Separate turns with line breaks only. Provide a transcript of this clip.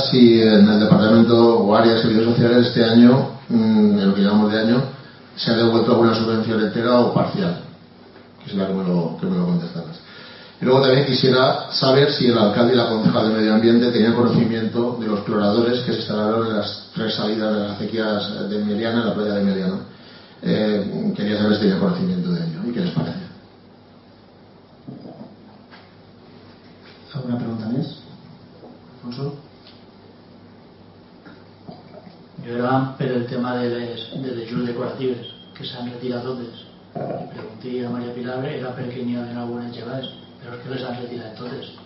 si en el departamento o área de servicios sociales este año, en lo que llamamos de año, se ha devuelto alguna subvención entera o parcial. Quisiera que me lo contestaras. Y luego también quisiera saber si el alcalde y la concejal de Medio Ambiente tenían conocimiento de los cloradores que se instalaron en las 3 salidas de las acequias de Meliana, en la playa de Meliana. Quería saber si tenían conocimiento de ello y qué les parece.
¿Alguna pregunta más? Alfonso.
Jo era per el tema de les llums decoratives que s'han retirat totes i pregunti a Maria Pilar era perquè n'hi havia algunes llevades però és que les han retirat totes